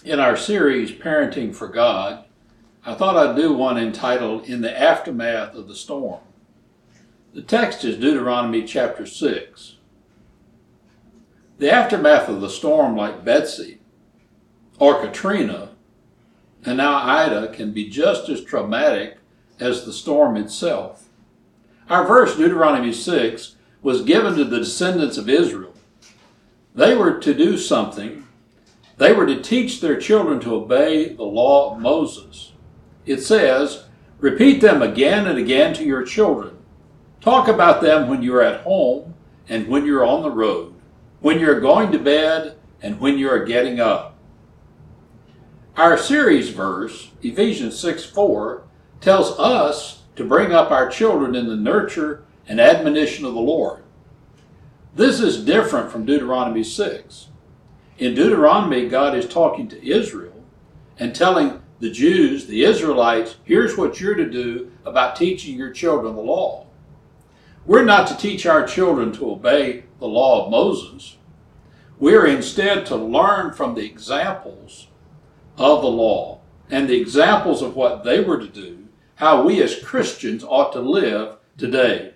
In our series, Parenting for God, I thought I'd do one entitled, In the Aftermath of the Storm. The text is Deuteronomy chapter 6. The aftermath of the storm, like Betsy or Katrina, and now Ida, can be just as traumatic as the storm itself. Our verse, Deuteronomy 6, was given to the descendants of Israel. They were to do something. They were to teach their children to obey the law of Moses. It says, repeat them again and again to your children. Talk about them when you're at home and when you're on the road, when you're going to bed and when you're getting up. Our series verse, Ephesians 6:4, tells us to bring up our children in the nurture and admonition of the Lord. This is different from Deuteronomy 6. In Deuteronomy, God is talking to Israel and telling the Jews, the Israelites, here's what you're to do about teaching your children the law. We're not to teach our children to obey the law of Moses. We're instead to learn from the examples of the law and the examples of what they were to do, how we as Christians ought to live today.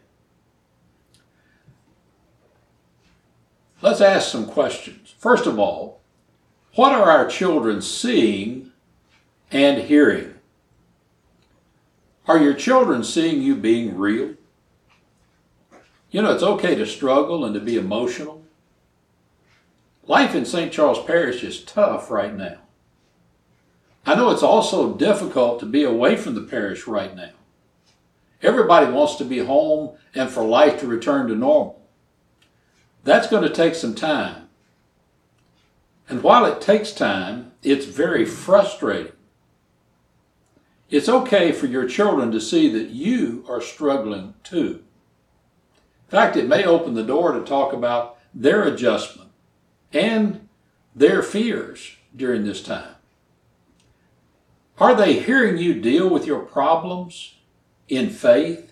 Let's ask some questions. First of all, what are our children seeing and hearing? Are your children seeing you being real? You know, it's okay to struggle and to be emotional. Life in St. Charles Parish is tough right now. I know it's also difficult to be away from the parish right now. Everybody wants to be home and for life to return to normal. That's going to take some time. And while it takes time, it's very frustrating. It's okay for your children to see that you are struggling too. In fact, it may open the door to talk about their adjustment and their fears during this time. Are they hearing you deal with your problems in faith?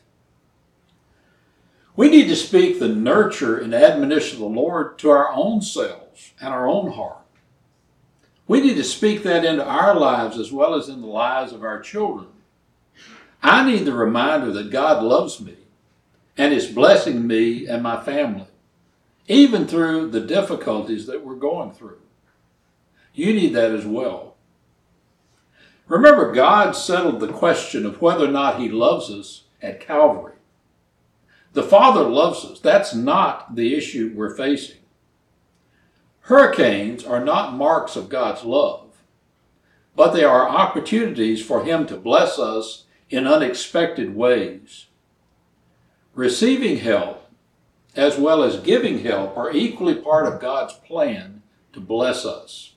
We need to speak the nurture and admonition of the Lord to our own selves and our own heart. We need to speak that into our lives as well as in the lives of our children. I need the reminder that God loves me and is blessing me and my family, even through the difficulties that we're going through. You need that as well. Remember, God settled the question of whether or not He loves us at Calvary. The Father loves us. That's not the issue we're facing. Hurricanes are not marks of God's love, but they are opportunities for Him to bless us in unexpected ways. Receiving help as well as giving help are equally part of God's plan to bless us.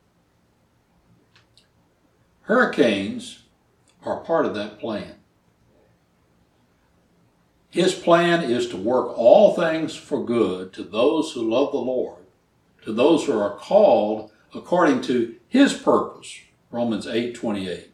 Hurricanes are part of that plan. His plan is to work all things for good to those who love the Lord, to those who are called according to His purpose, Romans 8:28.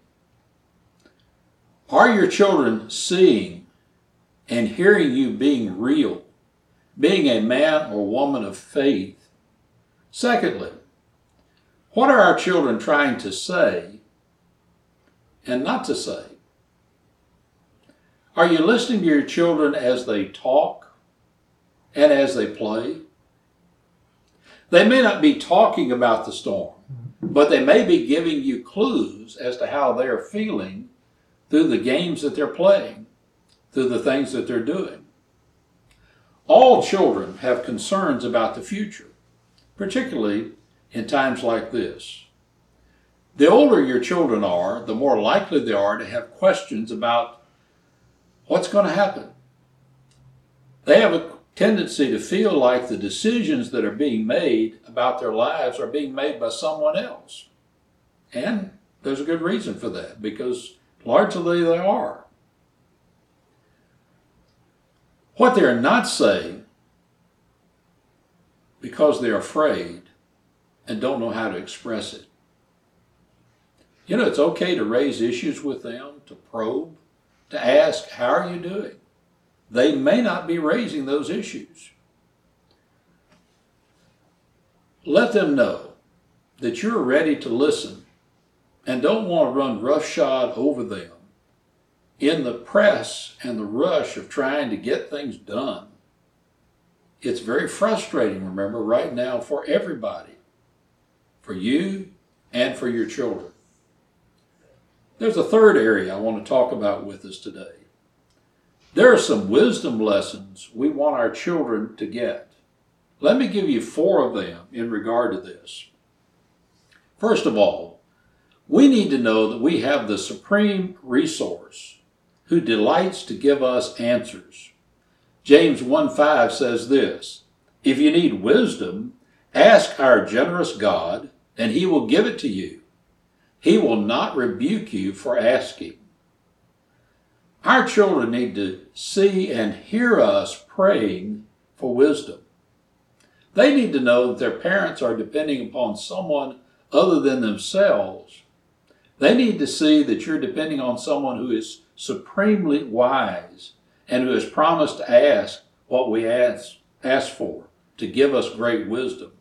Are your children seeing and hearing you being real, being a man or woman of faith? Secondly, what are our children trying to say and not to say? Are you listening to your children as they talk and as they play? They may not be talking about the storm, but they may be giving you clues as to how they're feeling through the games that they're playing, through the things that they're doing. All children have concerns about the future, particularly in times like this. The older your children are, the more likely they are to have questions about what's going to happen. They have a tendency to feel like the decisions that are being made about their lives are being made by someone else. And there's a good reason for that, because largely they are. What they're not saying, because they're afraid and don't know how to express it. You know, it's okay to raise issues with them, to probe, to ask, how are you doing? They may not be raising those issues. Let them know that you're ready to listen and don't want to run roughshod over them in the press and the rush of trying to get things done. It's very frustrating, remember, right now for everybody, for you and for your children. There's a third area I want to talk about with us today. There are some wisdom lessons we want our children to get. Let me give you 4 of them in regard to this. First of all, we need to know that we have the supreme resource who delights to give us answers. James 1:5 says this, "If you need wisdom, ask our generous God, and he will give it to you. He will not rebuke you for asking." Our children need to see and hear us praying for wisdom. They need to know that their parents are depending upon someone other than themselves. They need to see that you're depending on someone who is supremely wise and who has promised to ask what we ask for, to give us great wisdom.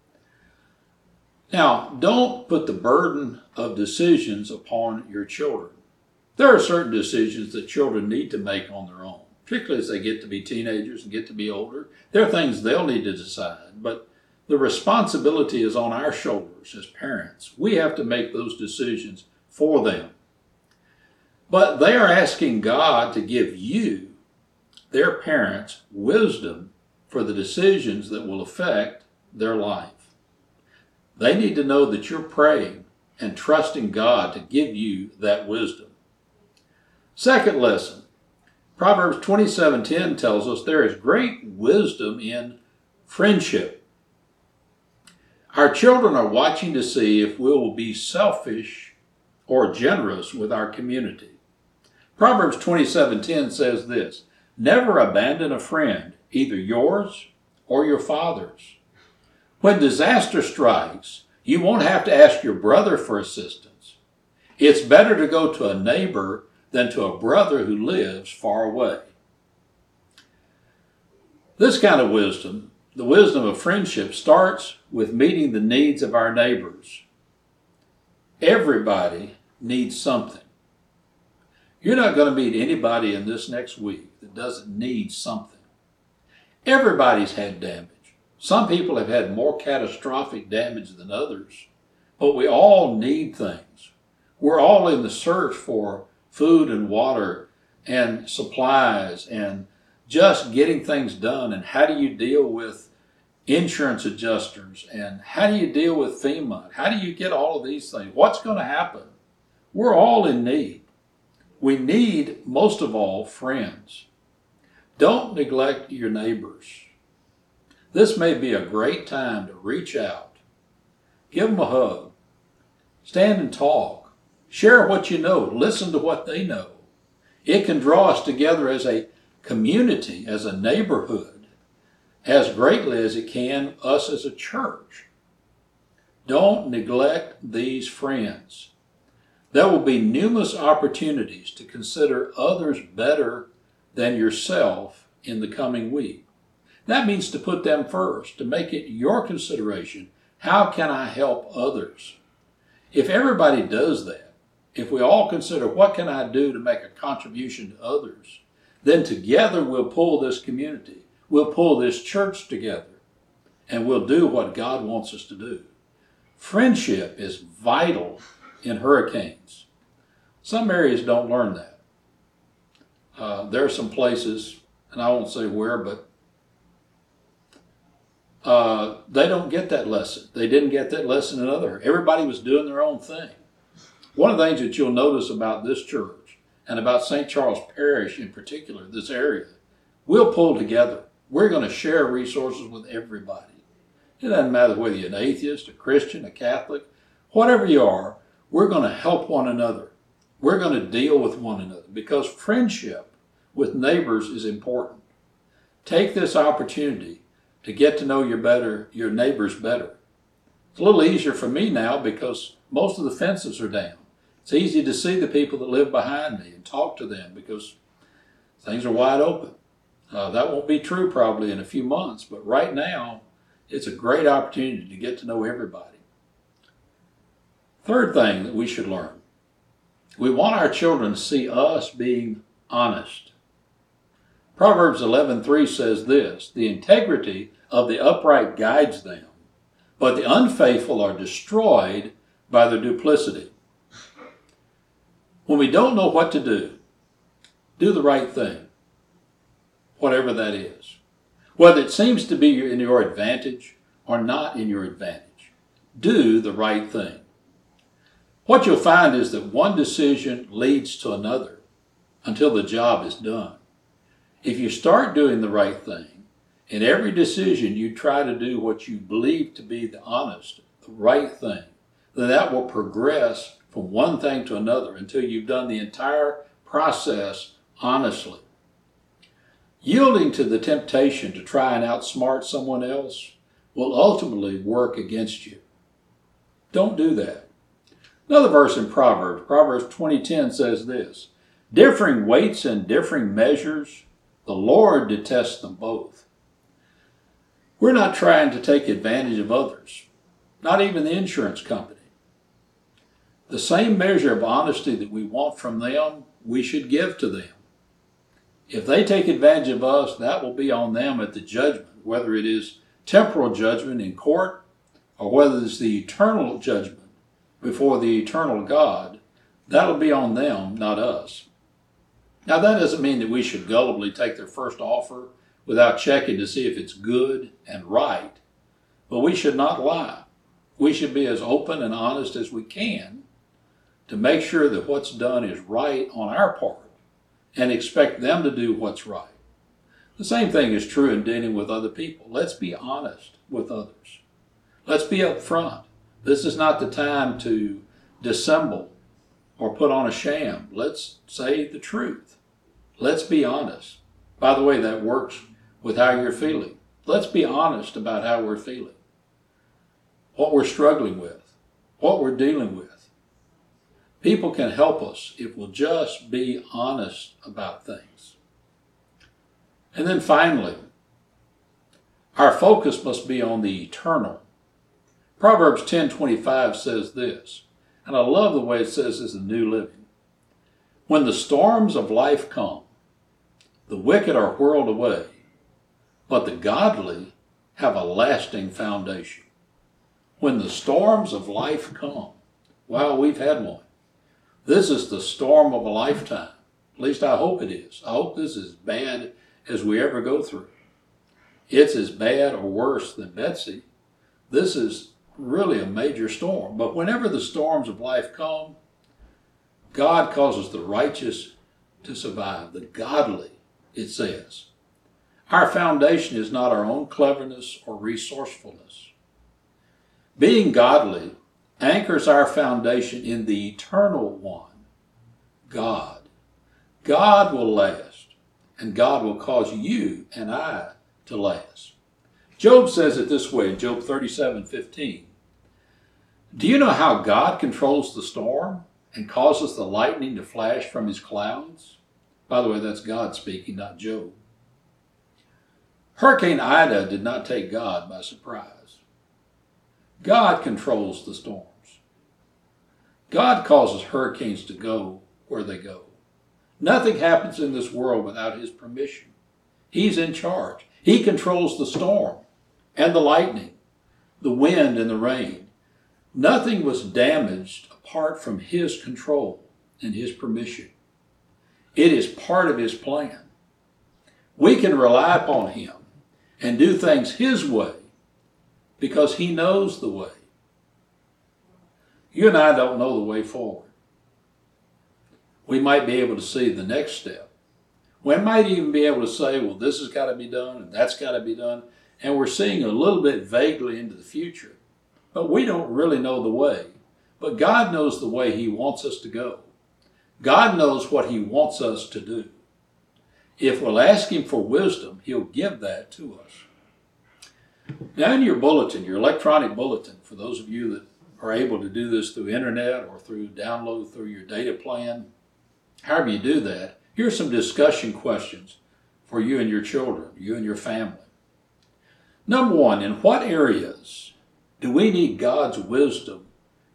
Now, don't put the burden of decisions upon your children. There are certain decisions that children need to make on their own, particularly as they get to be teenagers and get to be older. There are things they'll need to decide, but the responsibility is on our shoulders as parents. We have to make those decisions for them. But they are asking God to give you, their parents, wisdom for the decisions that will affect their life. They need to know that you're praying and trusting God to give you that wisdom. Second lesson, Proverbs 27:10 tells us there is great wisdom in friendship. Our children are watching to see if we will be selfish or generous with our community. Proverbs 27:10 says this, "Never abandon a friend, either yours or your father's." When disaster strikes, you won't have to ask your brother for assistance. It's better to go to a neighbor than to a brother who lives far away. This kind of wisdom, the wisdom of friendship, starts with meeting the needs of our neighbors. Everybody needs something. You're not going to meet anybody in this next week that doesn't need something. Everybody's had damage. Some people have had more catastrophic damage than others, but we all need things. We're all in the search for food and water and supplies and just getting things done. And how do you deal with insurance adjusters? And how do you deal with FEMA? How do you get all of these things? What's going to happen? We're all in need. We need, most of all, friends. Don't neglect your neighbors. This may be a great time to reach out. Give them a hug. Stand and talk. Share what you know. Listen to what they know. It can draw us together as a community, as a neighborhood, as greatly as it can us as a church. Don't neglect these friends. There will be numerous opportunities to consider others better than yourself in the coming week. That means to put them first, to make it your consideration. How can I help others? If everybody does that, if we all consider what can I do to make a contribution to others, then together we'll pull this community, we'll pull this church together, and we'll do what God wants us to do. Friendship is vital in hurricanes. Some areas don't learn that. There are some places, and I won't say where, but they don't get that lesson. They didn't get that lesson in other. Everybody was doing their own thing. One of the things that you'll notice about this church and about St. Charles Parish in particular, this area, we'll pull together. We're going to share resources with everybody. It doesn't matter whether you're an atheist, a Christian, a Catholic, whatever you are, we're going to help one another. We're going to deal with one another because friendship with neighbors is important. Take this opportunity to get to know your neighbors better. It's a little easier for me now because most of the fences are down. It's easy to see the people that live behind me and talk to them because things are wide open. That won't be true probably in a few months, but right now it's a great opportunity to get to know everybody. Third thing that we should learn. We want our children to see us being honest. Proverbs 11:3 says this, "The integrity of the upright guides them, but the unfaithful are destroyed by their duplicity." When we don't know what to do the right thing, whatever that is. Whether it seems to be in your advantage or not in your advantage, do the right thing. What you'll find is that one decision leads to another until the job is done. If you start doing the right thing, in every decision you try to do what you believe to be the honest, the right thing, then that will progress from one thing to another until you've done the entire process honestly. Yielding to the temptation to try and outsmart someone else will ultimately work against you. Don't do that. Another verse in Proverbs 20:10 says this, "Differing weights and differing measures, the Lord detests them both." We're not trying to take advantage of others, not even the insurance company. The same measure of honesty that we want from them, we should give to them. If they take advantage of us, that will be on them at the judgment, whether it is temporal judgment in court or whether it's the eternal judgment before the eternal God. That'll be on them, not us. Now, that doesn't mean that we should gullibly take their first offer without checking to see if it's good and right, but we should not lie. We should be as open and honest as we can to make sure that what's done is right on our part and expect them to do what's right. The same thing is true in dealing with other people. Let's be honest with others. Let's be upfront. This is not the time to dissemble or put on a sham. Let's say the truth. Let's be honest. By the way, that works with how you're feeling. Let's be honest about how we're feeling, what we're struggling with, what we're dealing with. People can help us if we'll just be honest about things. And then finally, our focus must be on the eternal. Proverbs 10:25 says this, and I love the way it says this in New Living. "When the storms of life come, the wicked are whirled away, but the godly have a lasting foundation." When the storms of life come, wow, we've had one. This is the storm of a lifetime. At least I hope it is. I hope this is as bad as we ever go through. It's as bad or worse than Betsy. This is really a major storm. But whenever the storms of life come, God causes the righteous to survive, the godly, it says. Our foundation is not our own cleverness or resourcefulness. Being godly anchors our foundation in the eternal one, God. God will last, and God will cause you and I to last. Job says it this way in Job 37:15. "Do you know how God controls the storm and causes the lightning to flash from his clouds?" By the way, that's God speaking, not Job. Hurricane Ida did not take God by surprise. God controls the storms. God causes hurricanes to go where they go. Nothing happens in this world without his permission. He's in charge. He controls the storm and the lightning, the wind and the rain. Nothing was damaged apart from his control and his permission. It is part of his plan. We can rely upon him and do things his way because he knows the way. You and I don't know the way forward. We might be able to see the next step. We might even be able to say, well, this has got to be done and that's got to be done. And we're seeing a little bit vaguely into the future. But we don't really know the way. But God knows the way he wants us to go. God knows what he wants us to do. If we'll ask him for wisdom, he'll give that to us. Now in your bulletin, your electronic bulletin, for those of you that are able to do this through internet or through download through your data plan, however you do that, here's some discussion questions for you and your children, you and your family. Number one, in what areas do we need God's wisdom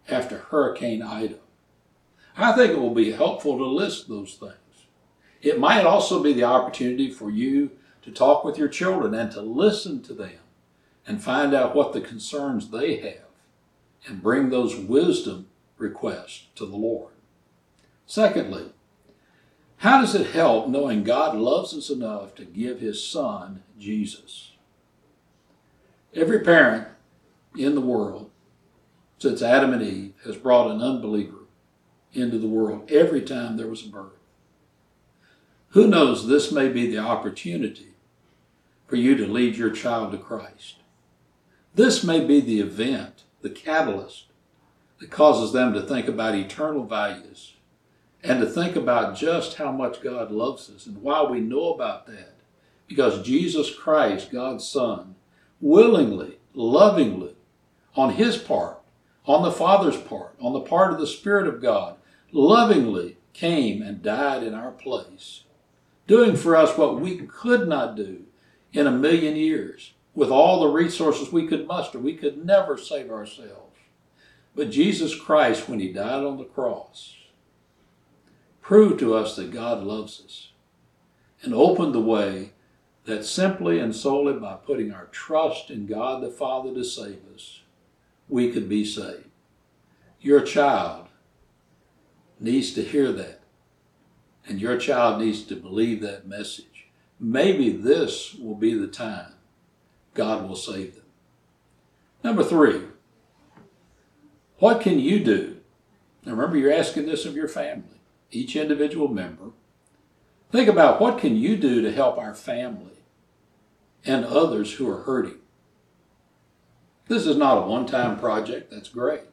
after Hurricane Ida. I think it will be helpful to list those things. It might also be the opportunity for you to talk with your children and to listen to them and find out what the concerns they have and bring those wisdom requests to the Lord. Secondly, how does it help knowing God loves us enough to give his son, Jesus? Every parent in the world since Adam and Eve has brought an unbeliever into the world every time there was a birth. Who knows, this may be the opportunity for you to lead your child to Christ. This may be the event, the catalyst, that causes them to think about eternal values and to think about just how much God loves us and why we know about that. Because Jesus Christ, God's Son, willingly, lovingly, on his part, on the Father's part, on the part of the Spirit of God, lovingly came and died in our place, doing for us what we could not do in 1,000,000 years. With all the resources we could muster, we could never save ourselves. But Jesus Christ, when he died on the cross, proved to us that God loves us and opened the way that simply and solely by putting our trust in God the Father to save us, we could be saved. Your child needs to hear that, and your child needs to believe that message. Maybe this will be the time God will save them. Number 3, what can you do? Now remember, you're asking this of your family, each individual member. Think about what can you do to help our family and others who are hurting. This is not a one-time project. That's great.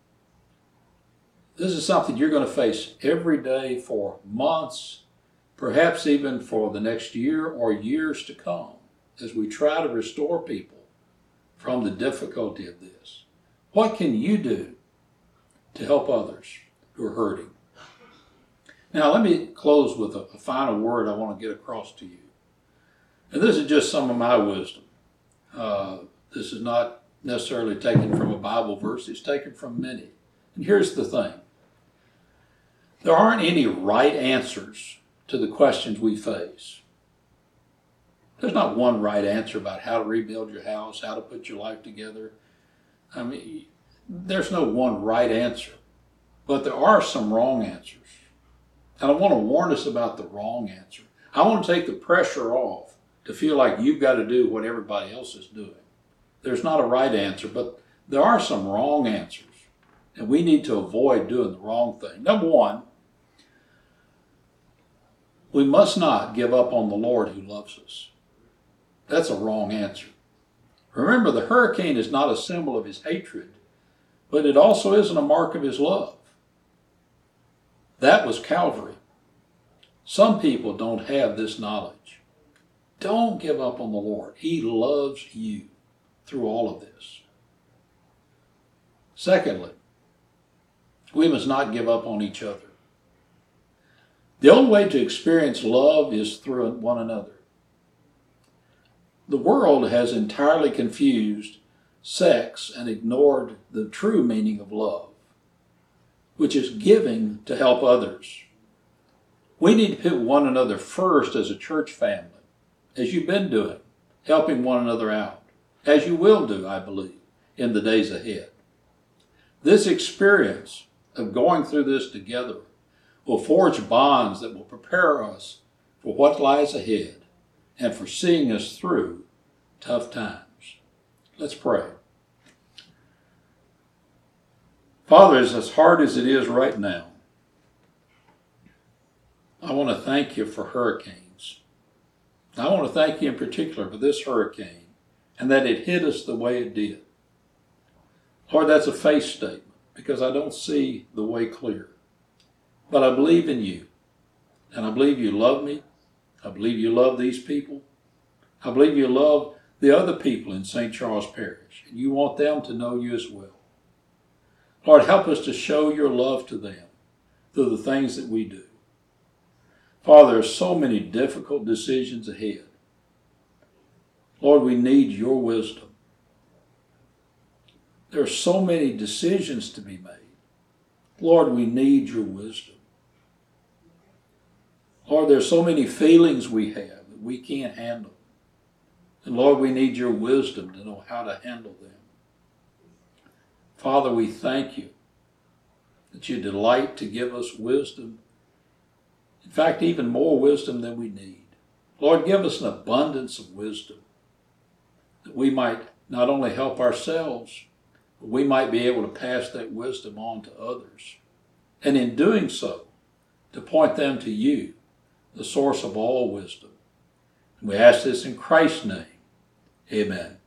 This is something you're going to face every day for months, perhaps even for the next year or years to come, as we try to restore people from the difficulty of this. What can you do to help others who are hurting? Now, let me close with a final word I want to get across to you. And this is just some of my wisdom. This is not necessarily taken from a Bible verse. It's taken from many. And here's the thing. There aren't any right answers to the questions we face. There's not one right answer about how to rebuild your house, how to put your life together. I mean, there's no one right answer. But there are some wrong answers. And I want to warn us about the wrong answer. I want to take the pressure off to feel like you've got to do what everybody else is doing. There's not a right answer, but there are some wrong answers. And we need to avoid doing the wrong thing. Number 1, we must not give up on the Lord who loves us. That's a wrong answer. Remember, the hurricane is not a symbol of his hatred, but it also isn't a mark of his love. That was Calvary. Some people don't have this knowledge. Don't give up on the Lord. He loves you through all of this. Secondly, we must not give up on each other. The only way to experience love is through one another. The world has entirely confused sex and ignored the true meaning of love, which is giving to help others. We need to put one another first as a church family, as you've been doing, helping one another out, as you will do, I believe, in the days ahead. This experience of going through this together will forge bonds that will prepare us for what lies ahead and for seeing us through tough times. Let's pray. Father, as hard as it is right now, I want to thank you for hurricanes. I want to thank you in particular for this hurricane and that it hit us the way it did. Lord, that's a faith statement because I don't see the way clear. But I believe in you, and I believe you love me. I believe you love these people. I believe you love the other people in St. Charles Parish, and you want them to know you as well. Lord, help us to show your love to them through the things that we do. Father, there are so many difficult decisions ahead. Lord, we need your wisdom. There are so many decisions to be made. Lord, we need your wisdom. Lord, there's so many feelings we have that we can't handle. And Lord, we need your wisdom to know how to handle them. Father, we thank you that you delight to give us wisdom. In fact, even more wisdom than we need. Lord, give us an abundance of wisdom that we might not only help ourselves, but we might be able to pass that wisdom on to others. And in doing so, to point them to you, the source of all wisdom. And we ask this in Christ's name. Amen.